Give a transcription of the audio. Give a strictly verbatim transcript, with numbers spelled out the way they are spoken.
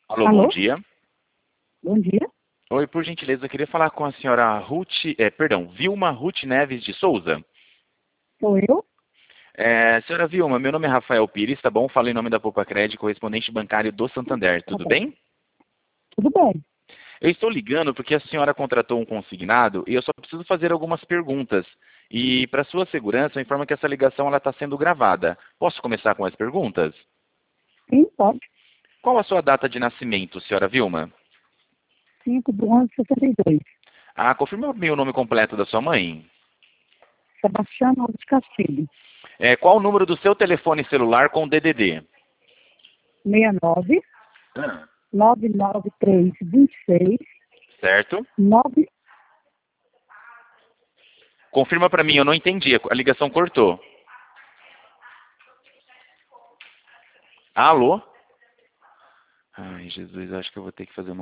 Alô, bom Alô? dia. Bom dia. Oi, por gentileza, eu queria falar com a senhora Ruth, é, perdão, Vilma Ruth Neves de Souza. Sou eu? É, senhora Vilma, meu nome é Rafael Pires, tá bom? Falo em nome da Poupa Crédito, correspondente bancário do Santander, Tá tudo bom. bem? Tudo bem. Eu estou ligando porque a senhora contratou um consignado e eu só preciso fazer algumas perguntas. E, para sua segurança, eu informo que essa ligação está sendo gravada. Posso começar com as perguntas? Sim, pode. Qual a sua data de nascimento, senhora Vilma? cinco do onze de sessenta e dois. Ah, confirma bem o nome completo da sua mãe. Sebastião Alves Castilho. É, qual o número do seu telefone celular com D D D? seis nove, Ah. nove nove três, dois seis, Certo? nove. Confirma para mim, eu não entendi, a ligação cortou. Alô? Ai, Jesus, acho que eu vou ter que fazer uma